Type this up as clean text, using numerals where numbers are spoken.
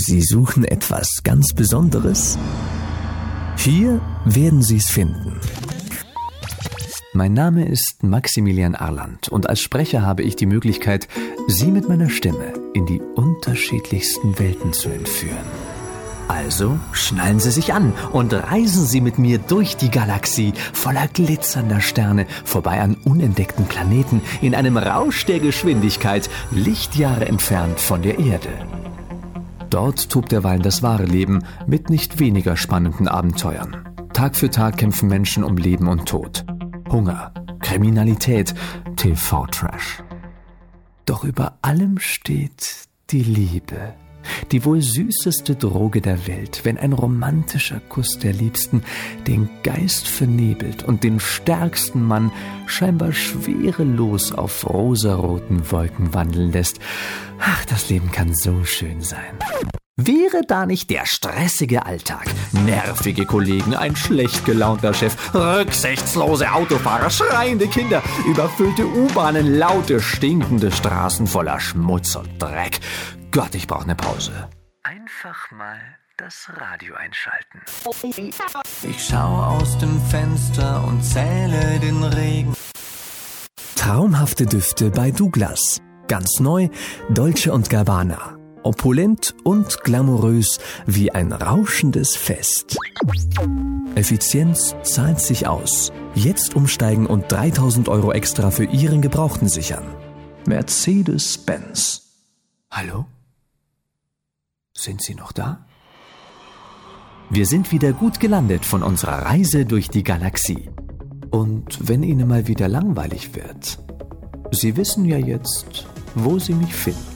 Sie suchen etwas ganz Besonderes? Hier werden Sie es finden. Mein Name ist Maximilian Arland und als Sprecher habe ich die Möglichkeit, Sie mit meiner Stimme in die unterschiedlichsten Welten zu entführen. Also schnallen Sie sich an und reisen Sie mit mir durch die Galaxie voller glitzernder Sterne, vorbei an unentdeckten Planeten, in einem Rausch der Geschwindigkeit, Lichtjahre entfernt von der Erde. Dort tobt derweil das wahre Leben mit nicht weniger spannenden Abenteuern. Tag für Tag kämpfen Menschen um Leben und Tod. Hunger, Kriminalität, TV-Trash. Doch über allem steht die Liebe. Die wohl süßeste Droge der Welt, wenn ein romantischer Kuss der Liebsten den Geist vernebelt und den stärksten Mann scheinbar schwerelos auf rosaroten Wolken wandeln lässt. Ach, das Leben kann so schön sein. Wäre da nicht der stressige Alltag, nervige Kollegen, ein schlecht gelaunter Chef, rücksichtslose Autofahrer, schreiende Kinder, überfüllte U-Bahnen, laute, stinkende Straßen voller Schmutz und Dreck. Gott, ich brauche eine Pause. Einfach mal das Radio einschalten. Ich schaue aus dem Fenster und zähle den Regen. Traumhafte Düfte bei Douglas. Ganz neu, Dolce & Gabbana. Opulent und glamourös wie ein rauschendes Fest. Effizienz zahlt sich aus. Jetzt umsteigen und 3.000 € extra für Ihren Gebrauchten sichern. Mercedes-Benz. Hallo? Sind Sie noch da? Wir sind wieder gut gelandet von unserer Reise durch die Galaxie. Und wenn Ihnen mal wieder langweilig wird, Sie wissen ja jetzt, wo Sie mich finden.